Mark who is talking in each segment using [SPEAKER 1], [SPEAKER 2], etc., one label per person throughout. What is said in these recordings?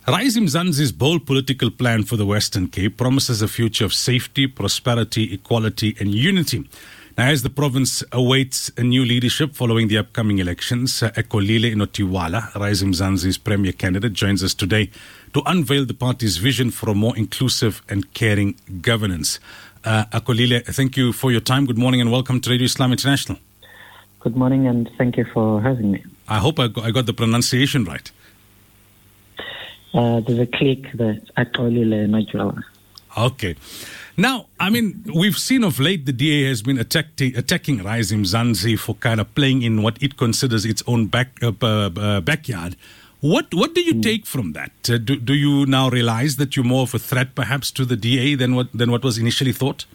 [SPEAKER 1] Rise Mzansi's bold political plan for the Western Cape promises a future of safety, prosperity, equality and unity. Now, as the province awaits a new leadership following the upcoming elections, Ekolile Notiwala, Rise Mzansi's premier candidate, joins us today to unveil the party's vision for a more inclusive and caring governance. Ekolile, thank you for your time. Good morning and welcome to Radio Islam International.
[SPEAKER 2] Good morning and thank you for having me.
[SPEAKER 1] I hope I got the pronunciation right.
[SPEAKER 2] There's a click that Ekolile Notiwala.
[SPEAKER 1] Okay. Now, I mean, we've seen of late the DA has been attacking Rise Mzansi for kind of playing in what it considers its own backyard. What do you take from that? Do you now realize that you're more of a threat perhaps to the DA than what was initially thought?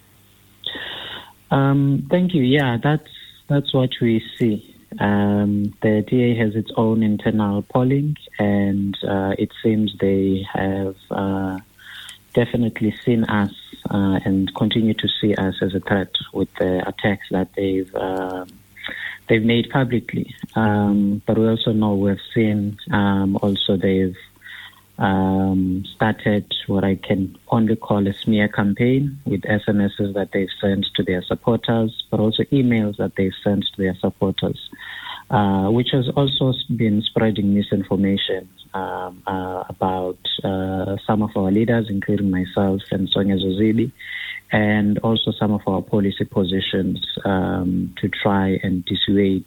[SPEAKER 2] Thank you. Yeah, that's what we see. The DA has its own internal polling, and it seems they have definitely seen us and continue to see us as a threat with the attacks that they've made publicly. But we also know we've seen also they've started what I can only call a smear campaign with SMSs that they've sent to their supporters, but also emails that they've sent to their supporters, which has also been spreading misinformation about some of our leaders, including myself and Sonia Zozibi, and also some of our policy positions to try and dissuade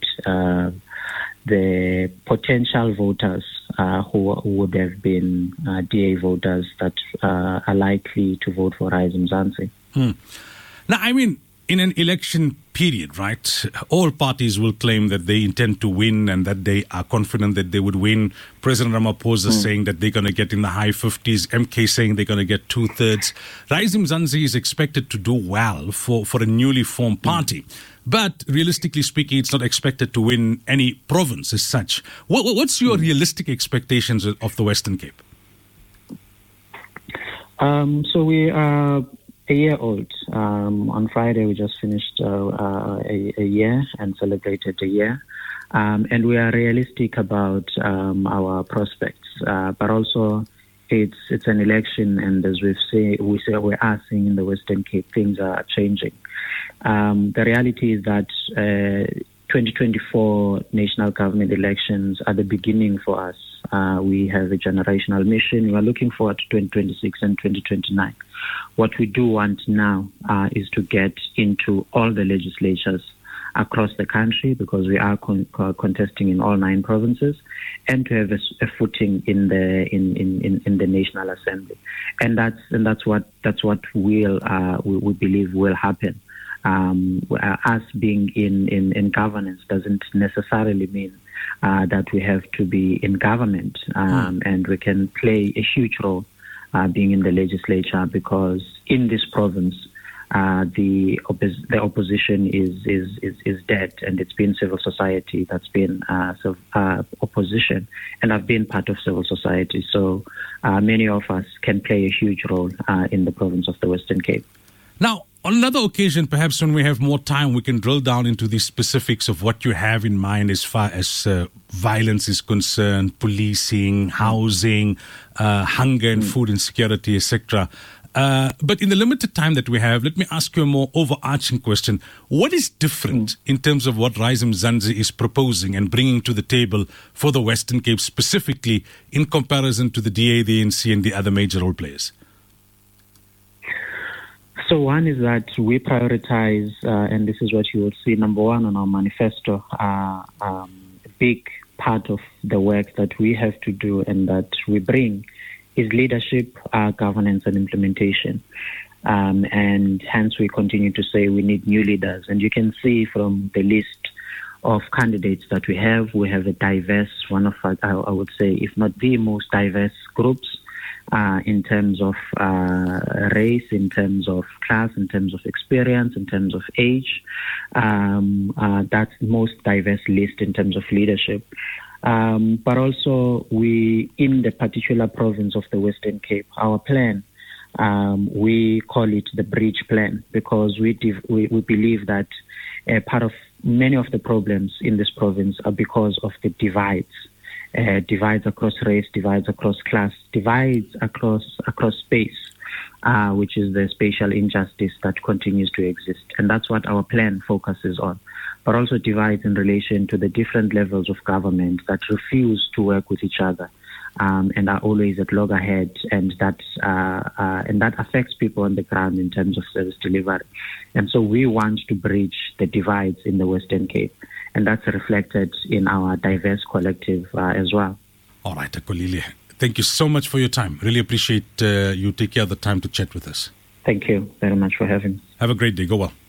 [SPEAKER 2] the potential voters who would have been DA voters that are likely to vote for Rise Mzansi.
[SPEAKER 1] Now, I mean, in an election period, right, all parties will claim that they intend to win and that they are confident that they would win. President Ramaphosa saying that they're going to get in the high 50s, MK saying they're going to get 2/3. Rise Mzansi is expected to do well for a newly formed party. But realistically speaking, it's not expected to win any province as such. What's your realistic expectations of the Western Cape?
[SPEAKER 2] So we are a year old. On Friday, we just finished a year and celebrated a year. And we are realistic about our prospects. But also, it's an election, and as we are seeing in the Western Cape, things are changing. The reality is that 2024 national government elections are the beginning for us. We have a generational mission. We are looking forward to 2026 and 2029. What we do want now is to get into all the legislatures across the country, because we are contesting in all 9 provinces, and to have a footing in the National Assembly, and that's what we believe will happen. Us being in governance doesn't necessarily mean that we have to be in government, and we can play a huge role being in the legislature, because in this province the opposition is dead, and it's been civil society that's been opposition, and I've been part of civil society, so many of us can play a huge role in the province of the Western Cape.
[SPEAKER 1] Now, on another occasion, perhaps when we have more time, we can drill down into the specifics of what you have in mind as far as violence is concerned, policing, housing, hunger and food insecurity, etc. But in the limited time that we have, let me ask you a more overarching question. What is different in terms of what Rise Mzansi is proposing and bringing to the table for the Western Cape specifically in comparison to the DA, the ANC and the other major role players?
[SPEAKER 2] So one is that we prioritize, and this is what you will see, number one on our manifesto, a big part of the work that we have to do and that we bring is leadership, governance and implementation. And hence we continue to say we need new leaders. And you can see from the list of candidates that we have a diverse, one of, I would say, if not the most diverse groups, in terms of race, in terms of class, in terms of experience, in terms of age. That's the most diverse list in terms of leadership. But also we, in the particular province of the Western Cape, our plan, we call it the bridge plan, because we believe that part of many of the problems in this province are because of the divides divides across race, divides across class, divides across space, which is the spatial injustice that continues to exist. And that's what our plan focuses on. But also divides in relation to the different levels of government that refuse to work with each other and are always at loggerheads, and that affects people on the ground in terms of service delivery. And so we want to bridge the divides in the Western Cape, and that's reflected in our diverse collective as well.
[SPEAKER 1] All right, Akolile, thank you so much for your time. Really appreciate you taking the time to chat with us.
[SPEAKER 2] Thank you very much for having me.
[SPEAKER 1] Have a great day. Go well.